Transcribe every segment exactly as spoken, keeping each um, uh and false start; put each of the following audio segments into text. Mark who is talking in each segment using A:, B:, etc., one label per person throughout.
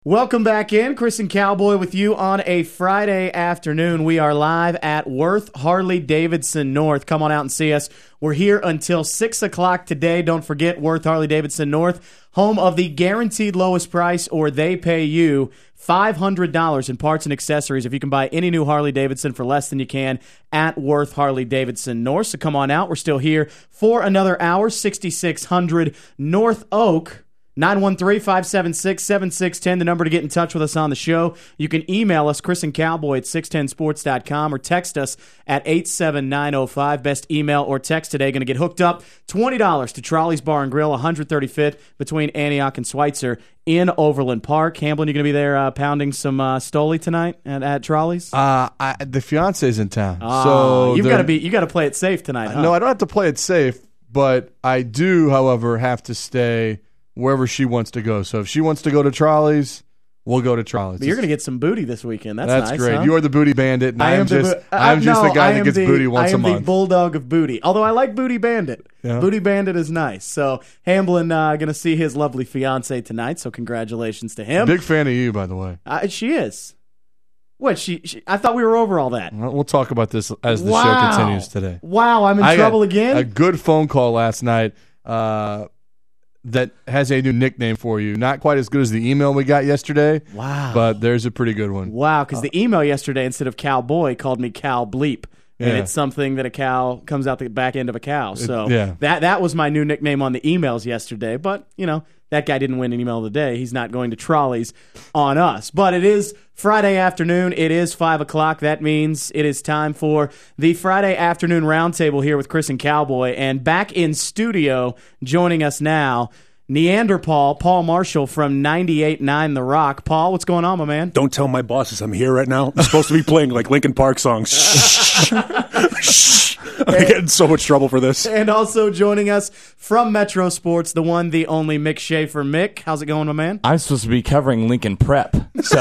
A: Welcome back in. Chris and Cowboy with you on a Friday afternoon. We are live at Worth Harley-Davidson North. Come on out and see us. We're here until six o'clock today. Don't forget, Worth Harley-Davidson North, home of the guaranteed lowest price, or they pay you five hundred dollars in parts and accessories if you can buy any new Harley-Davidson for less than you can at Worth Harley-Davidson North. So come on out. We're still here for another hour. sixty-six hundred North Oak. nine one three, five seven six, seven six one zero, the number to get in touch with us on the show. You can email us, Chris and Cowboy at six ten sports dot com, or text us at eight seven nine zero five. Best email or text today. Going to get hooked up. twenty dollars to Trolley's Bar and Grill, one thirty-fifth between Antioch and Schweitzer in Overland Park. Hamblin, you going to be there uh, pounding some uh, Stoli tonight at, at Trolley's?
B: Uh, I, the fiance's in town.
A: Uh,
B: so
A: you've got to be. You got to play it safe tonight, huh?
B: No, I don't have to play it safe, but I do, however, have to stay wherever she wants to go. So if she wants to go to Trolley's, we'll go to Trolley's.
A: But you're going to get some booty this weekend. That's,
B: That's
A: nice,
B: great.
A: huh?
B: You are the booty bandit, and I, I am just,
A: bu- uh,
B: I'm just
A: no,
B: the guy
A: I
B: that gets
A: the,
B: booty once
A: a month. I am the bulldog of booty. Although I like Booty Bandit. Yeah. Booty Bandit is nice. So Hamblin uh, going to see his lovely fiance tonight. So congratulations to him.
B: Big fan of you, by the way.
A: Uh, she is. What? She, she? I thought we were over all that.
B: Well, we'll talk about this as the
A: wow.
B: show continues today.
A: Wow, I'm in
B: I
A: trouble
B: got
A: again.
B: A good phone call last night. Uh, that has a new nickname for you. Not quite as good as the email we got yesterday.
A: Wow.
B: But there's a pretty good one.
A: Wow, because uh, the email yesterday, instead of Cowboy, called me Cow Bleep. And
B: yeah.
A: it's something that a cow comes out the back end of a cow. So
B: it, yeah.
A: that that was my new nickname on the emails yesterday. But, you know, that guy didn't win an email of the day. He's not going to Trolley's on us. But it is Friday afternoon. It is five o'clock. That means it is time for the Friday afternoon roundtable here with Chris and Cowboy. And back in studio, joining us now, Neanderpaul, Paul Marshall from ninety-eight point nine The Rock. Paul, what's going on, my man?
C: Don't tell my bosses I'm here right now. I'm supposed to be playing like Linkin Park songs. I'm getting in so much trouble for this.
A: And also joining us from Metro Sports, the one, the only Mick Schaefer. Mick, how's it going, my man?
D: I'm supposed to be covering Lincoln Prep, so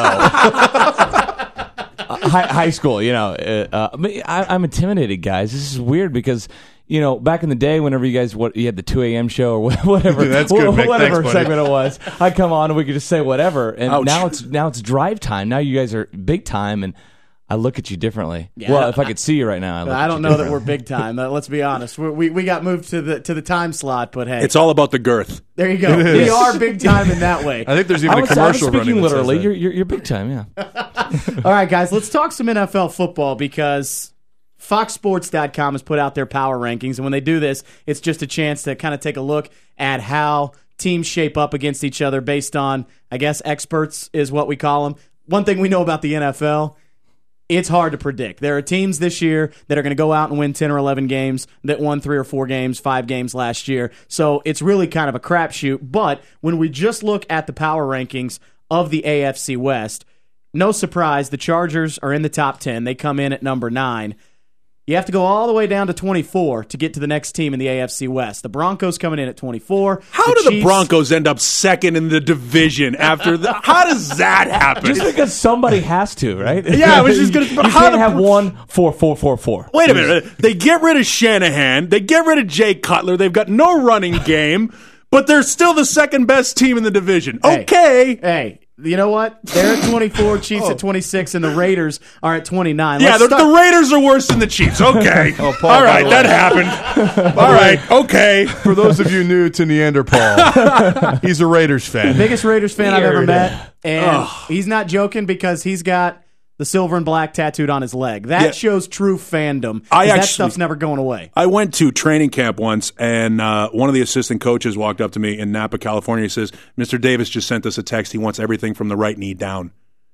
D: uh, high, high school. You know, uh, I, I'm intimidated, guys. This is weird because, you know, back in the day, whenever you guys what you had the two a.m. show or whatever,
B: That's good, Mick.
D: whatever
B: Thanks,
D: segment it was, I'd come on and we could just say whatever. And
C: Ouch.
D: now it's now it's drive time. Now you guys are big time, and I look at you differently.
A: Yeah,
D: well, if I could see you right now, I, look
A: I
D: at
A: don't
D: you
A: know that
D: differently.
A: we're big time. Uh, let's be honest. We're, we we got moved to the to the time slot, but hey,
C: It's all about the girth.
A: there you go. We are big time in that way.
B: I think there's even
D: I
B: a
D: was, I was
B: commercial running.
D: speaking
B: that says
D: literally.
B: that.
D: You're, you're you're big time, yeah.
A: All right, guys, let's talk some N F L football because Fox Sports dot com has put out their power rankings, and when they do this, it's just a chance to kind of take a look at how teams shape up against each other based on, I guess, experts is what we call them. One thing we know about the N F L, it's hard to predict. There are teams this year that are going to go out and win ten or eleven games that won three or four games, five games last year. So it's really kind of a crapshoot. But when we just look at the power rankings of the A F C West, no surprise, the Chargers are in the top ten. They come in at number nine. You have to go all the way down to twenty-four to get to the next team in the A F C West. The Broncos coming in at twenty-four.
C: How
A: the
C: do the
A: Chiefs-
C: Broncos end up second in the division after the? How does that happen?
D: Just because somebody has to, right?
C: Yeah, I was just gonna-
D: You
C: but how
D: can't
C: the-
D: have one four four four four.
C: Wait a minute. They get rid of Shanahan. They get rid of Jay Cutler. They've got no running game, but they're still the second best team in the division.
A: Hey.
C: Okay.
A: Hey, you know what? They're at twenty-four, Chiefs
C: Oh.
A: at twenty-six, and the Raiders are at twenty-nine.
C: Yeah,
A: Let's
C: the,
A: start-
C: the Raiders are worse than the Chiefs. Okay.
B: Oh, Paul,
C: All
B: by
C: right,
B: the
C: that
B: way.
C: happened. All right, okay.
B: For those of you new to Neanderpaul, he's a Raiders fan.
A: biggest Raiders fan I've ever
D: Weird.
A: met, and
C: Ugh.
A: he's not joking because he's got the silver and black tattooed on his leg. That
C: Yeah.
A: shows true fandom.
C: I
A: 'cause that
C: actually-
A: stuff's never going away.
C: I went to training camp once, and uh, one of the assistant coaches walked up to me in Napa, California. He says, Mister Davis just sent us a text. He wants everything from the right knee down.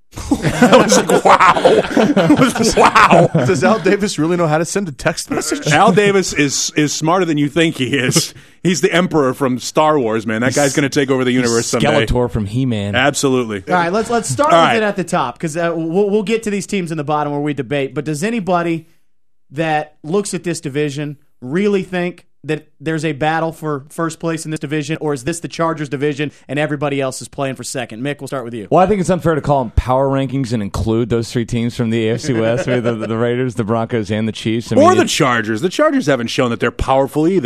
C: I was like, wow. I was, wow.
B: Does Al Davis really know how to send a text message?
C: Al Davis is is smarter than you think he is. He's the emperor from Star Wars, man. That guy's going to take over the universe someday.
D: Skeletor from He-Man.
C: Absolutely.
A: All right, let's let's start
C: All
A: with
C: right.
A: it at the top because uh, we'll, we'll get to these teams in the bottom where we debate. But does anybody that looks at this division really think that there's a battle for first place in this division, or is this the Chargers division and everybody else is playing for second? Mick, we'll start with you.
D: Well, I think it's unfair to call them power rankings and include those three teams from the A F C West, the, the, the Raiders, the Broncos, and the Chiefs. I mean,
C: Or the
D: it's-
C: Chargers. The Chargers haven't shown that they're powerful either.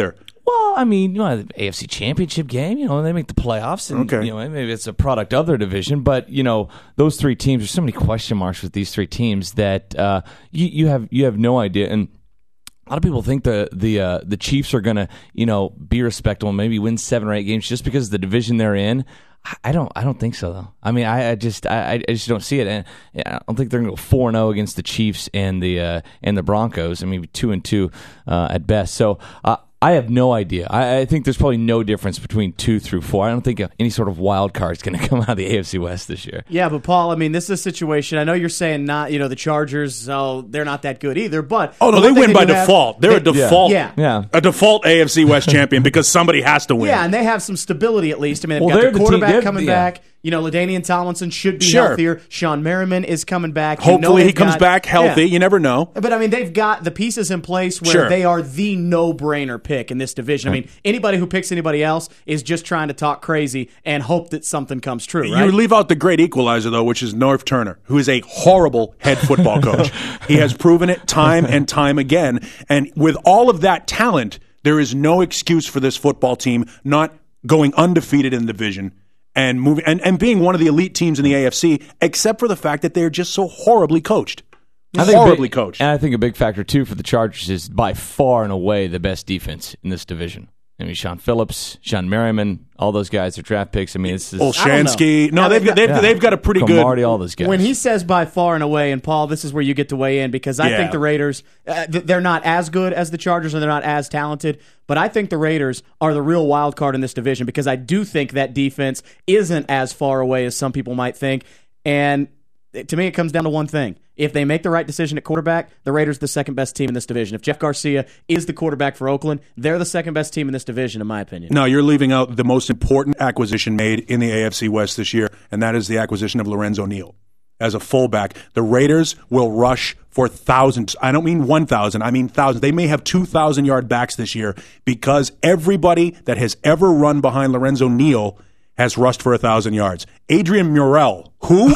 D: Well, I mean, you know, the A F C Championship game, you know, they make the playoffs, and
C: Okay.
D: you know, maybe it's a product of their division. But you know, those three teams, there's so many question marks with these three teams that uh, you you have you have no idea. And a lot of people think the the uh, the Chiefs are going to, you know, be respectable and maybe win seven or eight games just because of the division they're in. I don't. I don't think so, though. I mean, I, I just, I, I just don't see it, and I don't think they're going to go four and zero against the Chiefs and the uh, and the Broncos. I mean, two and two uh, at best. So uh, I have no idea. I, I think there's probably no difference between two through four. I don't think any sort of wild card is going to come out of the A F C West this year.
A: Yeah, but Paul, I mean, this is a situation. I know you're saying not, you know, the Chargers. Oh, they're not that good either. But
C: Oh, no,
A: the
C: they
A: one thing
C: win by
A: do have-
C: default. They're a
A: they-
C: default.
A: Yeah.
D: Yeah.
C: A default A F C West champion because somebody has to win.
A: Yeah, and they have some stability at least. I mean, they've
D: Well,
A: got
D: they're
A: the
D: the team-
A: quarterback
D: they're-
A: coming
D: yeah.
A: back. You know, LaDainian Tomlinson should be
C: Sure.
A: healthier. Sean Merriman is coming back. You know
C: Hopefully he
A: they've
C: comes
A: got-
C: back healthy.
A: Yeah.
C: You never know.
A: But I mean, they've got the pieces in place where
C: Sure.
A: they are the no-brainer pick in this division. I mean, anybody who picks anybody else is just trying to talk crazy and hope that something comes true, right?
C: You leave out the great equalizer, though, which is Norv Turner, who is a horrible head football coach. He has proven it time and time again. And with all of that talent, there is no excuse for this football team not going undefeated in the division and moving and, and being one of the elite teams in the A F C, except for the fact that they're just so horribly coached.
D: I think a
C: Horribly
D: big-
C: coached.
D: And I think a big factor, too, for the Chargers is by far and away the best defense in this division. I mean, Sean Phillips, Sean Merriman, all those guys are draft picks. I mean, it's just
C: Olshansky. No,
A: I
C: they've
A: mean,
C: got, they've,
D: yeah.
C: they've got a pretty good.
D: Marty, all those guys.
A: When he says by far and away, and Paul, this is where you get to weigh in because I
C: Yeah.
A: think the Raiders, uh, th- they're not as good as the Chargers and they're not as talented, but I think the Raiders are the real wild card in this division because I do think that defense isn't as far away as some people might think. And to me, it comes down to one thing. If they make the right decision at quarterback, the Raiders are the second best team in this division. If Jeff Garcia is the quarterback for Oakland, they're the second best team in this division, in my opinion.
C: No, you're leaving out the most important acquisition made in the A F C West this year, and that is the acquisition of Lorenzo Neal as a fullback. The Raiders will rush for thousands. I don't mean one thousand, I mean thousands. They may have two thousand yard backs this year because everybody that has ever run behind Lorenzo Neal has rushed for one thousand yards. Adrian Murrell, who?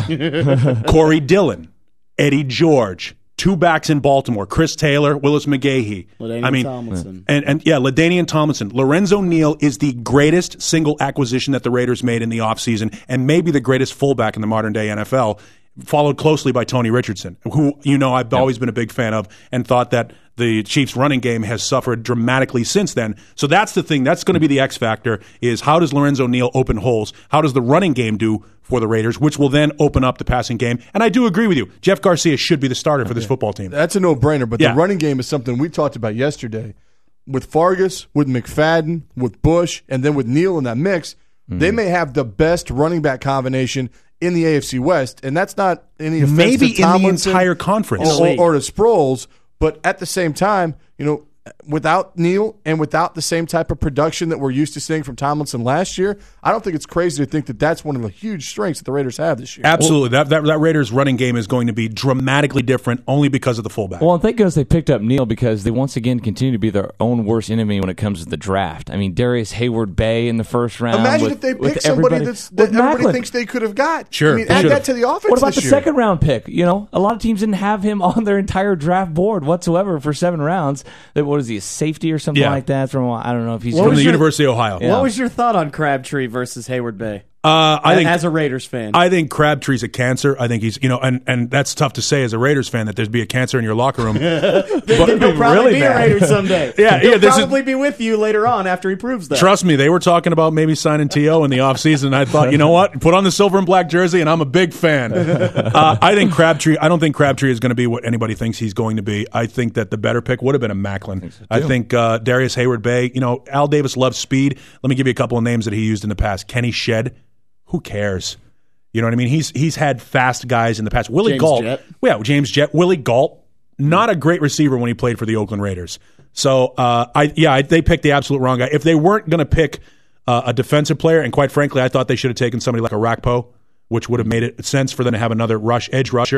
C: Corey Dillon, Eddie George, two backs in Baltimore, Chris Taylor, Willis McGahee.
A: LaDainian
C: I mean,
A: Tomlinson.
C: And, and yeah, LaDainian Tomlinson. Lorenzo Neal is the greatest single acquisition that the Raiders made in the offseason and maybe the greatest fullback in the modern day N F L, followed closely by Tony Richardson, who, you know, I've always been a big fan of and thought that the Chiefs' running game has suffered dramatically since then. So that's the thing. That's going to be the X factor is how does Lorenzo Neal open holes? How does the running game do for the Raiders, which will then open up the passing game? And I do agree with you. Jeff Garcia should be the starter for this football team.
B: That's a no-brainer, but
C: Yeah.
B: the running game is something we talked about yesterday. With Fargas, with McFadden, with Bush, and then with Neal in that mix, they may have the best running back combination in the A F C West, and that's not any offense
C: Maybe
B: to
C: in the
B: Tomlinson
C: entire conference.
B: or, or, or to Sproles, but at the same time, you know, without Neal and without the same type of production that we're used to seeing from Tomlinson last year, I don't think it's crazy to think that that's one of the huge strengths that the Raiders have this year.
C: Absolutely. That, that that Raiders running game is going to be dramatically different only because of the fullback.
D: Well, and thank goodness they picked up Neal because they once again continue to be their own worst enemy when it comes to the draft. I mean, Darius Hayward Bay in the first round.
B: Imagine
D: with,
B: if they
D: with
B: picked somebody
D: everybody-
B: that's, that
D: with
B: everybody
D: Macklin.
B: thinks they could have got.
C: Sure,
B: I mean,
C: they
B: add
C: should've.
B: that to the offense.
D: What about
B: this
D: the
B: year.
D: second round pick? You know, a lot of teams didn't have him on their entire draft board whatsoever for seven rounds. That what is he, a safety or something
C: Yeah.
D: like that? From I don't know if he's
A: What
C: from
A: was
C: the
A: your-
C: University of Ohio.
D: Yeah.
A: What was your thought on Crabtree versus Hayward Bay?
C: Uh, I think
A: as a Raiders fan.
C: I think Crabtree's a cancer. I think he's, you know, and, and that's tough to say as a Raiders fan that there'd be a cancer in your locker room.
A: Then he'll probably
D: really
A: be
D: bad.
A: a Raider someday.
C: Yeah,
A: he'll
C: yeah, this is-
A: probably be with you later on after he proves that.
C: Trust me, they were talking about maybe signing T O in the offseason. I thought, you know what? Put on the silver and black jersey, and I'm a big fan. Uh, I think Crabtree, I don't think Crabtree is going to be what anybody thinks he's going to be. I think that the better pick would have been a Macklin. I think, so I think uh, Darius Hayward Bay, you know, Al Davis loves speed. Let me give you a couple of names that he used in the past. Kenny Shedd. Who cares? You know what I mean? He's he's had fast guys in the past. Willie
A: James
C: Galt.
A: Jett.
C: Yeah, James Jett. Willie Galt. Not a great receiver when he played for the Oakland Raiders. So, uh, I yeah, I, they picked the absolute wrong guy. If they weren't going to pick uh, a defensive player, and quite frankly, I thought they should have taken somebody like a Rakpo, which would have made it sense for them to have another rush edge rusher.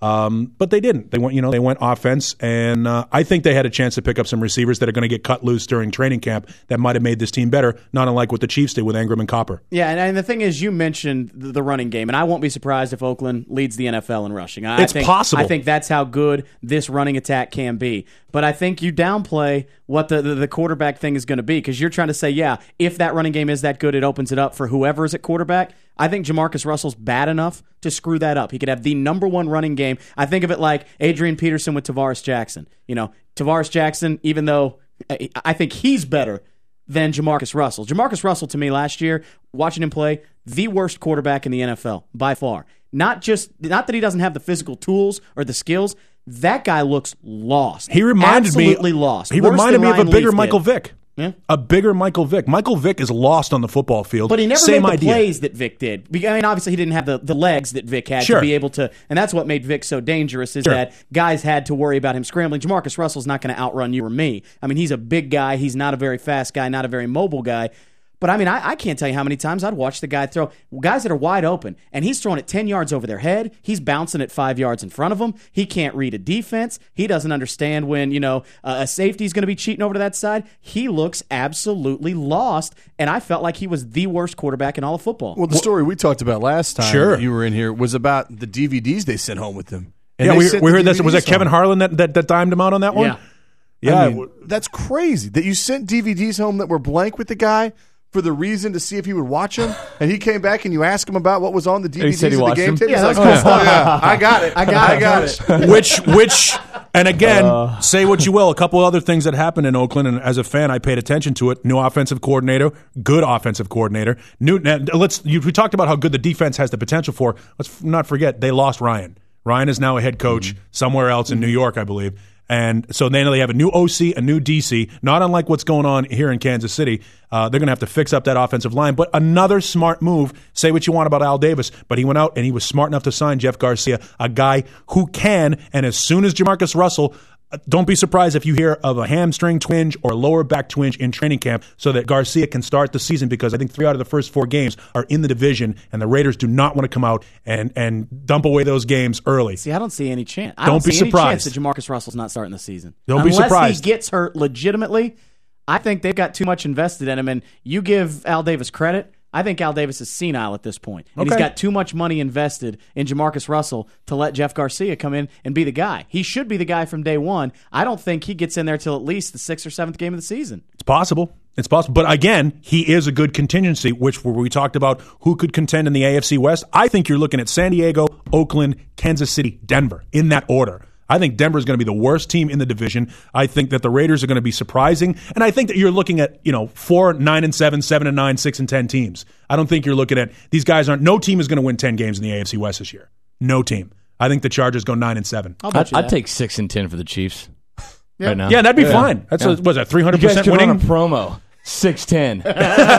C: Um, but they didn't. They went, you know, they went offense, and uh, I think they had a chance to pick up some receivers that are going to get cut loose during training camp that might have made this team better, not unlike what the Chiefs did with Ingram and Copper.
A: Yeah, and, and the thing is, you mentioned the, the running game, and I won't be surprised if Oakland leads the N F L in rushing. I
C: It's
A: think,
C: possible.
A: I think that's how good this running attack can be. But I think you downplay what the, the, the quarterback thing is going to be, because you're trying to say, yeah, if that running game is that good, it opens it up for whoever is at quarterback. I think Jamarcus Russell's bad enough to screw that up. He could have the number one running game. I think of it like Adrian Peterson with Tavares Jackson. You know, Tavares Jackson, even though I think he's better than Jamarcus Russell. Jamarcus Russell, to me, last year, watching him play, the worst quarterback in the N F L, by far. Not just, not that he doesn't have the physical tools or the skills. That guy looks lost.
C: He reminded
A: Absolutely
C: me,
A: lost.
C: He
A: Worse
C: reminded
A: than
C: me of a
A: Ryan
C: bigger
A: Leaf
C: Michael
A: did.
C: Vick.
A: Yeah.
C: A bigger Michael Vick. Michael Vick is lost on the football field.
A: But he never
C: Same
A: made the
C: idea.
A: plays that Vic did. I mean, obviously, he didn't have the, the legs that Vic had
C: Sure.
A: to be able to, and that's what made Vic so dangerous, is
C: Sure.
A: that guys had to worry about him scrambling. Jamarcus Russell's not going to outrun you or me. I mean, he's a big guy. He's not a very fast guy, not a very mobile guy. But, I mean, I, I can't tell you how many times I'd watch the guy throw guys that are wide open, and he's throwing it ten yards over their head. He's bouncing it five yards in front of them. He can't read a defense. He doesn't understand when, you know, uh, a safety's going to be cheating over to that side. He looks absolutely lost, and I felt like he was the worst quarterback in all of football.
B: Well, the story we talked about last time
C: Sure.
B: that you were in here was about the D V Ds they sent home with them. And
C: Yeah,
B: they
C: we,
B: sent
C: we
B: the
C: heard this. Was
B: D V Ds
C: that Kevin
B: home.
C: Harlan that, that, that dimed him out on that one?
A: Yeah.
C: Yeah.
B: I mean, that's crazy that you sent D V Ds home that were blank with the guy for the reason to see if he would watch them, and he came back and you asked him about what was on the D V Ds
D: he said he
B: of the
D: watched
B: game
D: them?
B: tape.
A: Yeah,
B: He's
A: that
B: like,
A: was cool
B: oh, yeah, I got it. I got it. I got it.
C: which, which, and again, say what you will, a couple other things that happened in Oakland, and as a fan, I paid attention to it. New offensive coordinator, good offensive coordinator. New, now, let's. You, we talked about how good the defense has the potential for. Let's not forget they lost Ryan. Ryan is now a head coach
B: Mm-hmm.
C: somewhere else in New York, I believe. And so then they have a new O C, a new D C, not unlike what's going on here in Kansas City. Uh, they're going to have to fix up that offensive line. But another smart move, say what you want about Al Davis, but he went out and he was smart enough to sign Jeff Garcia, a guy who can, and as soon as Jamarcus Russell, uh, don't be surprised if you hear of a hamstring twinge or lower back twinge in training camp so that Garcia can start the season, because I think three out of the first four games are in the division, and the Raiders do not want to come out and, and dump away those games early.
A: See, I don't see any chance. I
C: Don't
A: don't,
C: be
A: see
C: surprised.
A: any chance that Jamarcus Russell's not starting the season.
C: Don't be
A: Unless
C: surprised.
A: he gets hurt legitimately, I think they've got too much invested in him. And you give Al Davis credit. I think Al Davis is senile at this point. And he's
C: Okay.
A: got too much money invested in Jamarcus Russell to let Jeff Garcia come in and be the guy. He should be the guy from day one. I don't think he gets in there till at least the sixth or seventh game of the season.
C: It's possible. It's possible. But again, he is a good contingency, which where we talked about who could contend in the A F C West. I think you're looking at San Diego, Oakland, Kansas City, Denver, in that order. I think Denver is going to be the worst team in the division. I think that the Raiders are going to be surprising. And I think that you're looking at, you know, four, nine and seven, seven and nine, six and ten teams. I don't think you're looking at these guys aren't no team is going to win ten games in the A F C West this year. No team. I think the Chargers go nine and seven.
A: I'll bet
D: I'd,
A: you
D: I'd
A: that.
D: take six and ten for the Chiefs right now.
C: Yeah, that'd be fine. That's
D: Yeah.
C: a, was that three
D: You
C: hundred
D: guys
C: percent
D: could run a
C: winning?
D: promo. six ten.
B: They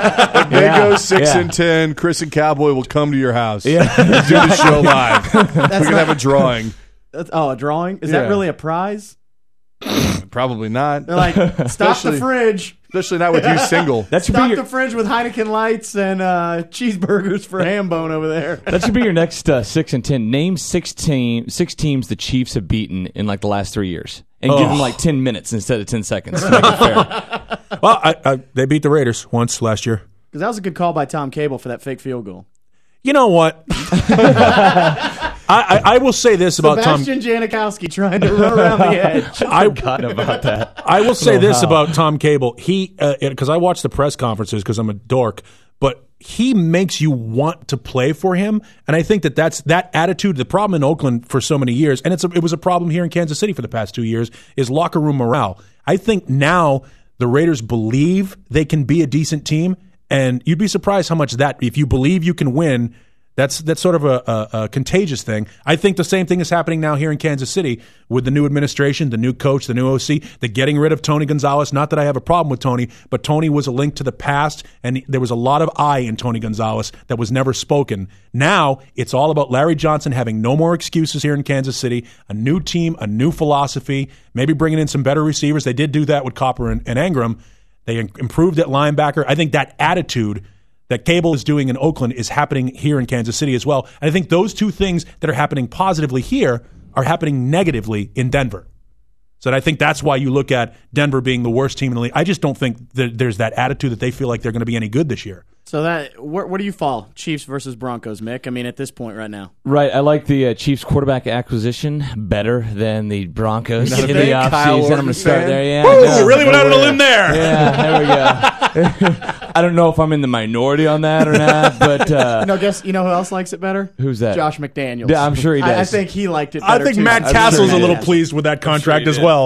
B: go six
D: Yeah.
B: and ten. Chris and Cowboy will come to your house.
D: Yeah.
B: Do the show live. We're gonna have a drawing.
A: That's, oh, a drawing? Is
B: Yeah.
A: that really a prize?
B: Probably not.
A: They're like, stop the
B: Especially-
A: fridge.
B: Especially not with you single.
D: That should be
A: Stop
D: your,
A: the fridge with Heineken Lights and uh, cheeseburgers for Hambone over there.
D: that should be your next uh, six and ten. Name six team six teams the Chiefs have beaten in like the last three years, and give them like ten minutes instead of ten seconds to make it fair.
C: Well, I, I, they beat the Raiders once last year.
A: Because that was a good call by Tom Cable for that fake field goal.
C: You know what? I, I, I will say this about Tom.
A: Sebastian Janikowski trying to run around the edge.
C: I,
D: Forgotten about that.
C: I will say
D: Oh,
C: this
D: wow.
C: about Tom Cable. He, because I watch the press conferences because I'm a dork, but he makes you want to play for him. And I think that that's that attitude. The problem in Oakland for so many years, and it's a, it was a problem here in Kansas City for the past two years, is locker room morale. I think now the Raiders believe they can be a decent team, and you'd be surprised how much that, if you believe you can win, That's that's sort of a, a, a contagious thing. I think the same thing is happening now here in Kansas City with the new administration, the new coach, the new O C, the getting rid of Tony Gonzalez. Not that I have a problem with Tony, but Tony was a link to the past, and there was a lot of I in Tony Gonzalez that was never spoken. Now it's all about Larry Johnson having no more excuses here in Kansas City, a new team, a new philosophy, maybe bringing in some better receivers. They did do that with Copper and, and Ingram. They improved at linebacker. I think that attitude that Cable is doing in Oakland is happening here in Kansas City as well. And I think those two things that are happening positively here are happening negatively in Denver. So I think that's why you look at Denver being the worst team in the league. I just don't think that there's that attitude that they feel like they're going to be any good this year.
A: So that where, where do you fall? Chiefs versus Broncos, Mick? I mean, at this point right now.
D: Right. I like the uh, Chiefs quarterback acquisition better than the Broncos
B: Not a
D: in the
B: big Kyle
D: offseason. I'm going
B: Orton
D: to start
B: fan?
D: there. Yeah.
C: Woo,
D: no,
C: really went
D: no
C: out on a
D: way.
C: limb there.
D: Yeah, there we go. I don't know if I'm in the minority on that or not, but uh,
A: No, guess you know who else likes it better?
D: Who's that?
A: Josh McDaniels.
D: Yeah, I'm sure he
A: I, I
D: does.
A: think he liked it
C: I
A: better
C: think
A: too.
C: Matt
D: I'm
C: Castle's
D: sure
C: a
D: he
C: little
D: did.
C: pleased with that contract
D: he
C: as
D: did.
C: well.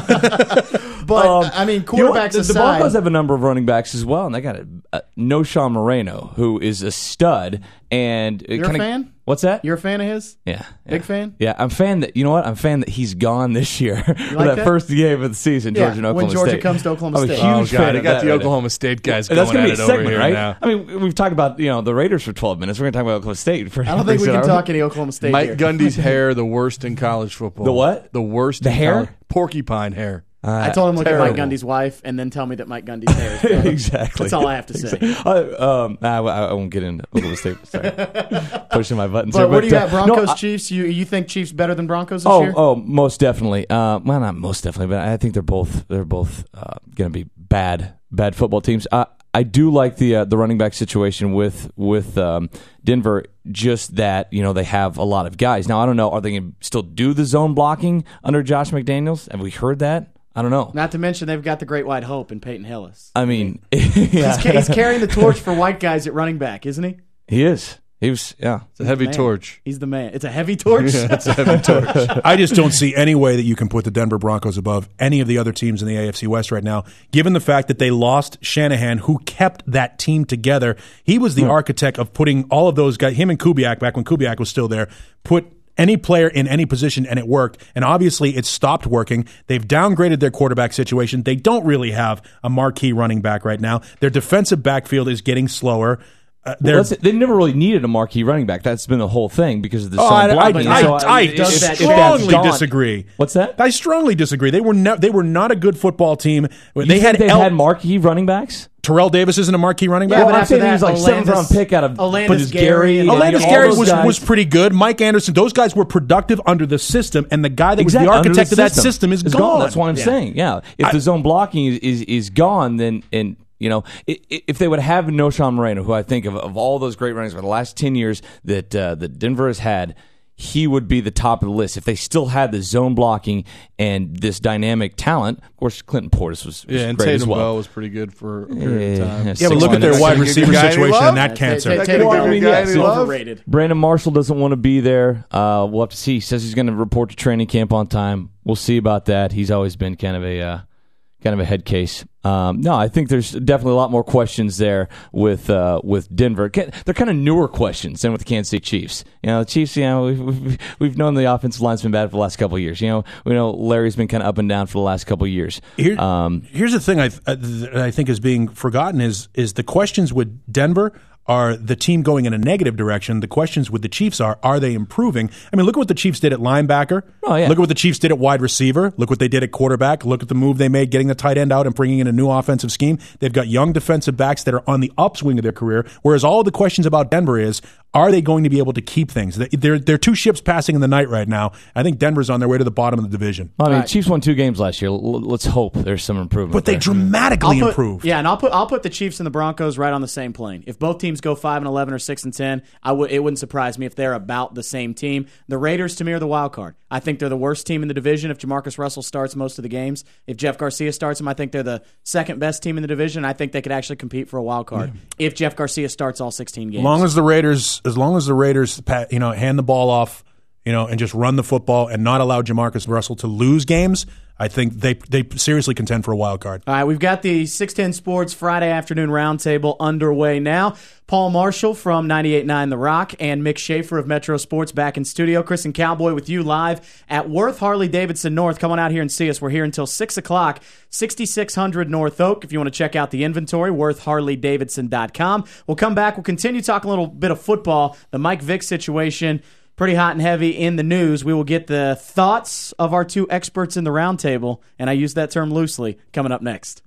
A: But
D: Um,
A: I mean,
D: You know what?
A: quarterbacks
D: the, the
A: aside,
D: Broncos have a number of running backs as well, and they got a, a no Sean Moreno, who is a stud. And it
A: You're a
D: kinda,
A: fan?
D: What's that?
A: You're a fan of his?
D: yeah, yeah.
A: Big fan?
D: Yeah, I'm fan that. You know what? I'm fan that he's gone this year for
A: like
D: that,
A: that?
D: first game of the season.
A: Yeah,
D: Georgia and
A: when
D: Oklahoma
A: Georgia
D: State.
A: comes to Oklahoma
D: I'm a
A: State.
D: huge
B: Oh,
D: fan
B: God.
D: of
B: You got
D: that
B: the
D: right
B: Oklahoma State guys
D: And
B: going
D: that's going
B: at
D: to
B: it
D: be a
B: over
D: segment,
B: here
D: right?
B: now.
D: I mean, we've talked about you know the Raiders for twelve minutes. We're going to talk about Oklahoma State. For,
A: I don't think we can
D: are
A: talk any Oklahoma State
B: Mike
A: here.
B: Gundy's hair, the worst in college football.
D: The what?
B: The worst
D: The
B: in
D: hair?
B: college- Porcupine hair.
A: I told him look at Mike
B: terrible.
A: Gundy's wife and then tell me that Mike Gundy's hair is better.
D: exactly.
A: That's all I have to say.
D: I, um, I, I won't get into Oklahoma State. Sorry, pushing my buttons.
A: But
D: here,
A: where do you
D: uh,
A: got Broncos,
D: no, I-
A: Chiefs? You you think Chiefs better than Broncos this
D: Oh,
A: year?
D: oh, most definitely. Uh, well, not most definitely, but I think they're both they're both uh, going to be bad bad football teams. Uh, I do like the uh, the running back situation with with um, Denver. Just that you know they have a lot of guys. Now I don't know. Are they going to still do the zone blocking under Josh McDaniels? Have we heard that? I don't know.
A: Not to mention they've got the Great White Hope in Peyton Hillis.
D: I mean, yeah,
A: He's, ca- he's carrying the torch for white guys at running back, isn't he?
D: he is. He was. Yeah.
B: It's a heavy
A: Man.
B: torch.
A: He's the man. It's a heavy torch.
B: It's a heavy torch.
C: I just don't see any way that you can put the Denver Broncos above any of the other teams in the A F C West right now, given the fact that they lost Shanahan, who kept that team together. He was the
D: Hmm.
C: architect of putting all of those guys, him and Kubiak, back when Kubiak was still there, put any player in any position, and it worked. And obviously, it stopped working. They've downgraded their quarterback situation. They don't really have a marquee running back right now. Their defensive backfield is getting slower. Uh,
D: Well,
C: they're-
D: that's- they never really needed a marquee running back. That's been the whole thing because of the
C: Oh,
D: zone
C: I, I,
D: blocking.
C: I,
D: So,
C: I
D: if-
A: does
D: if-
A: that-
D: if that's
C: strongly
D: gone-
C: disagree.
D: What's that?
C: I strongly disagree. They were ne- they were not a good football team.
D: You
C: They
D: think
C: had
D: they've
C: El-
D: had marquee running backs.
C: Terrell Davis isn't a marquee running
A: Yeah,
C: back.
A: but
D: Well, I'm
A: after
D: saying he
A: that,
D: was like seventh round
A: Alandis-
D: pick out of
A: Alandis
D: but it's
A: Gary and-
D: and
C: Alandis
D: all
C: Gary
D: those
C: was,
D: guys.
C: was pretty good. Mike Anderson, those guys were productive under the system, and the guy that
D: Exactly,
C: was the
D: under
C: architect of that system is
D: It's
C: gone.
D: That's what I'm
A: Yeah.
D: saying. Yeah, if
C: I-
D: the zone blocking is, is is gone, then and you know i- i- if they would have no Sean Moreno, who I think of of all those great runners for the last ten years that uh, that Denver has had, he would be the top of the list. If they still had the zone blocking and this dynamic talent, of course, Clinton Portis was, was
B: Yeah, and
D: great as
B: Tatum
D: well.
B: Bell was pretty good for a period of time.
D: Yeah,
C: yeah, but look at their
D: six
C: wide
D: minutes.
C: receiver
B: Guy they
C: situation
B: love?
C: and that cancer.
A: Tay-
B: That
A: Tatum
B: could
A: Bell
B: be
A: is
B: the guy they love.
A: overrated.
D: Brandon Marshall doesn't want to be there. Uh, we'll have to see. He says he's going to report to training camp on time. We'll see about that. He's always been kind of a uh, kind of a head case. Um, no, I think there's definitely a lot more questions there with uh, with Denver. They're kind of newer questions than with the Kansas City Chiefs. You know, the Chiefs. You know, we've, we've, we've known the offensive line's been bad for the last couple of years. You know, we know Larry's been kind of up and down for the last couple of years.
C: Here-
D: Um,
C: here's the thing I, th- uh, that I think is being forgotten is is the questions with Denver are the team going in a negative direction. The questions with the Chiefs are, are they improving? I mean, look at what the Chiefs did at linebacker.
D: Oh, yeah.
C: Look at what the Chiefs did at wide receiver. Look what they did at quarterback. Look at the move they made getting the tight end out and bringing in a new offensive scheme. They've got young defensive backs that are on the upswing of their career, whereas all the questions about Denver is, are they going to be able to keep things? They're, they're two ships passing in the night right now. I think Denver's on their way to the bottom of the division.
D: I mean,
A: right.
D: Chiefs won two games last year. L- let's hope there's some improvement.
C: But they
D: there.
C: dramatically
A: I'll put,
C: improved.
A: Yeah, and I'll put I'll put the Chiefs and the Broncos right on the same plane. If both teams go five and eleven or six and ten, I would it wouldn't surprise me if they're about the same team. The Raiders to me are the wild card. I think they're the worst team in the division if Jamarcus Russell starts most of the games. If Jeff Garcia starts them, I think they're the second best team in the division. I think they could actually compete for a wild card if Jeff Garcia starts all sixteen games.
C: As long as the Raiders, as long as the Raiders, pat- you know, hand the ball off, you know, and just run the football and not allow Jamarcus Russell to lose games, I think they they seriously contend for a wild card.
A: All right, we've got the six ten Sports Friday afternoon roundtable underway now. Paul Marshall from ninety-eight point nine The Rock and Mick Schaefer of Metro Sports back in studio. Chris and Cowboy with you live at Worth Harley-Davidson North. Come on out here and see us. We're here until six o'clock, sixty-six hundred North Oak. If you want to check out the inventory, worth harley davidson dot com. We'll come back. We'll continue talking a little bit of football, the Mike Vick situation. Pretty hot and heavy in the news. We will get the thoughts of our two experts in the roundtable, and I use that term loosely, coming up next.